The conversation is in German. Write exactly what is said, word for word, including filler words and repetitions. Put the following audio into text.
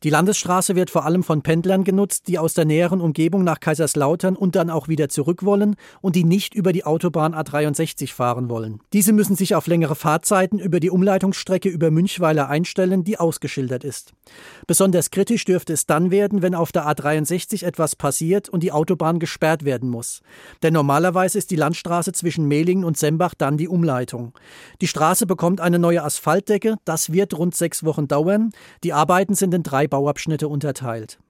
Die Landesstraße wird vor allem von Pendlern genutzt, die aus der näheren Umgebung nach Kaiserslautern und dann auch wieder zurück wollen und die nicht über die Autobahn A dreiundsechzig fahren wollen. Diese müssen sich auf längere Fahrzeiten über die Umleitungsstrecke über Münchweiler einstellen, die ausgeschildert ist. Besonders kritisch dürfte es dann werden, wenn auf der A dreiundsechzig etwas passiert und die Autobahn gesperrt werden muss. Denn normalerweise ist die Landstraße zwischen Mehlingen und Sembach dann die Umleitung. Die Straße bekommt eine neue Asphaltdecke, das wird rund sechs Wochen dauern. Die Arbeiten sind in drei Bauabschnitte unterteilt.